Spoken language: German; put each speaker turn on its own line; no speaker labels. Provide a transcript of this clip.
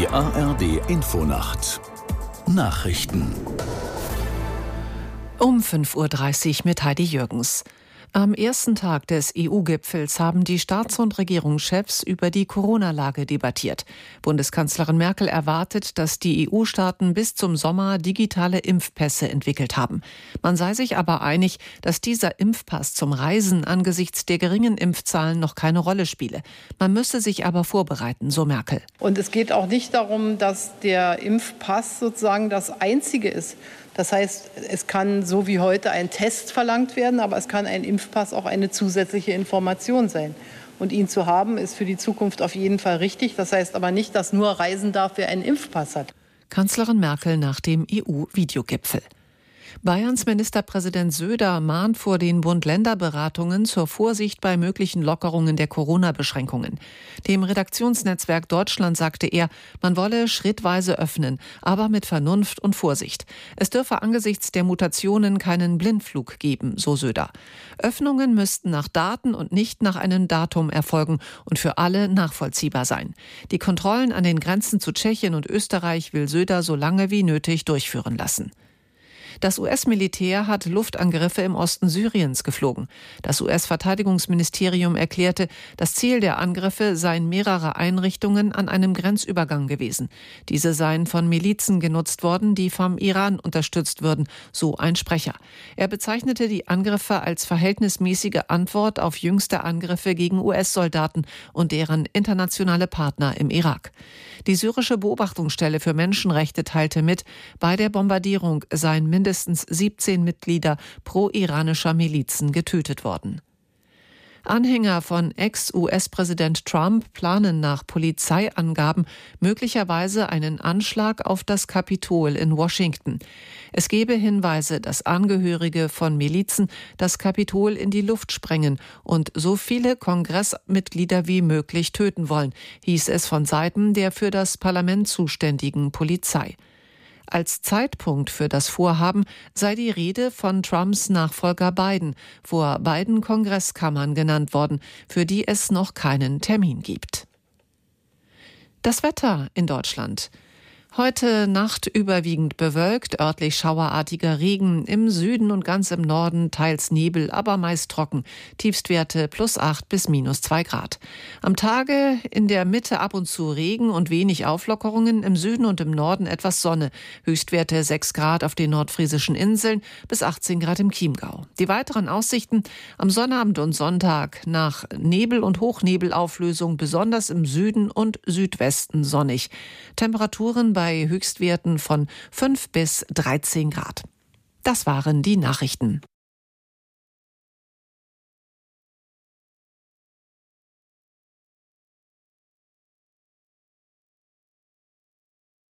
Die ARD-Infonacht Nachrichten
Um 5:30 Uhr mit Heidi Jürgens. Am ersten Tag des EU-Gipfels haben die Staats- und Regierungschefs über die Corona-Lage debattiert. Bundeskanzlerin Merkel erwartet, dass die EU-Staaten bis zum Sommer digitale Impfpässe entwickelt haben. Man sei sich aber einig, dass dieser Impfpass zum Reisen angesichts der geringen Impfzahlen noch keine Rolle spiele. Man müsse sich aber vorbereiten, so Merkel.
Und es geht auch nicht darum, dass der Impfpass sozusagen das Einzige ist. Das heißt, es kann so wie heute ein Test verlangt werden, aber es kann ein Impfpass auch eine zusätzliche Information sein. Und ihn zu haben, ist für die Zukunft auf jeden Fall richtig. Das heißt aber nicht, dass nur reisen darf, wer einen Impfpass hat.
Kanzlerin Merkel nach dem EU-Videogipfel. Bayerns Ministerpräsident Söder mahnt vor den Bund-Länder-Beratungen zur Vorsicht bei möglichen Lockerungen der Corona-Beschränkungen. Dem Redaktionsnetzwerk Deutschland sagte er, man wolle schrittweise öffnen, aber mit Vernunft und Vorsicht. Es dürfe angesichts der Mutationen keinen Blindflug geben, so Söder. Öffnungen müssten nach Daten und nicht nach einem Datum erfolgen und für alle nachvollziehbar sein. Die Kontrollen an den Grenzen zu Tschechien und Österreich will Söder so lange wie nötig durchführen lassen. Das US-Militär hat Luftangriffe im Osten Syriens geflogen. Das US-Verteidigungsministerium erklärte, das Ziel der Angriffe seien mehrere Einrichtungen an einem Grenzübergang gewesen. Diese seien von Milizen genutzt worden, die vom Iran unterstützt würden, so ein Sprecher. Er bezeichnete die Angriffe als verhältnismäßige Antwort auf jüngste Angriffe gegen US-Soldaten und deren internationale Partner im Irak. Die syrische Beobachtungsstelle für Menschenrechte teilte mit, bei der Bombardierung seien mindestens 17 Mitglieder pro-iranischer Milizen getötet worden. Anhänger von Ex-US-Präsident Trump planen nach Polizeiangaben möglicherweise einen Anschlag auf das Kapitol in Washington. Es gebe Hinweise, dass Angehörige von Milizen das Kapitol in die Luft sprengen und so viele Kongressmitglieder wie möglich töten wollen, hieß es von Seiten der für das Parlament zuständigen Polizei. Als Zeitpunkt für das Vorhaben sei die Rede von Trumps Nachfolger Biden, vor beiden Kongresskammern genannt worden, für die es noch keinen Termin gibt. Das Wetter in Deutschland. Heute Nacht überwiegend bewölkt, örtlich schauerartiger Regen, im Süden und ganz im Norden teils Nebel, aber meist trocken. Tiefstwerte +8 bis -2 Grad. Am Tage in der Mitte ab und zu Regen und wenig Auflockerungen, im Süden und im Norden etwas Sonne. Höchstwerte 6 Grad auf den nordfriesischen Inseln bis 18 Grad im Chiemgau. Die weiteren Aussichten am Sonnabend und Sonntag nach Nebel- und Hochnebelauflösung, besonders im Süden und Südwesten sonnig. Temperaturen bei Höchstwerten von 5 bis 13 Grad. Das waren die Nachrichten.